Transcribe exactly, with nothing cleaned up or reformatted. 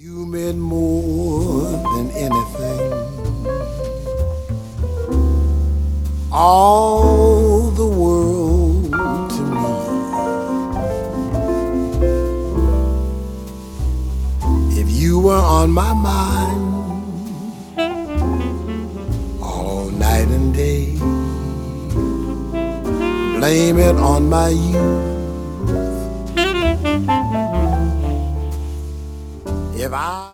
You meant more than anything. All the world to me. If you were on my mind all night and day, blame it on my youth. If I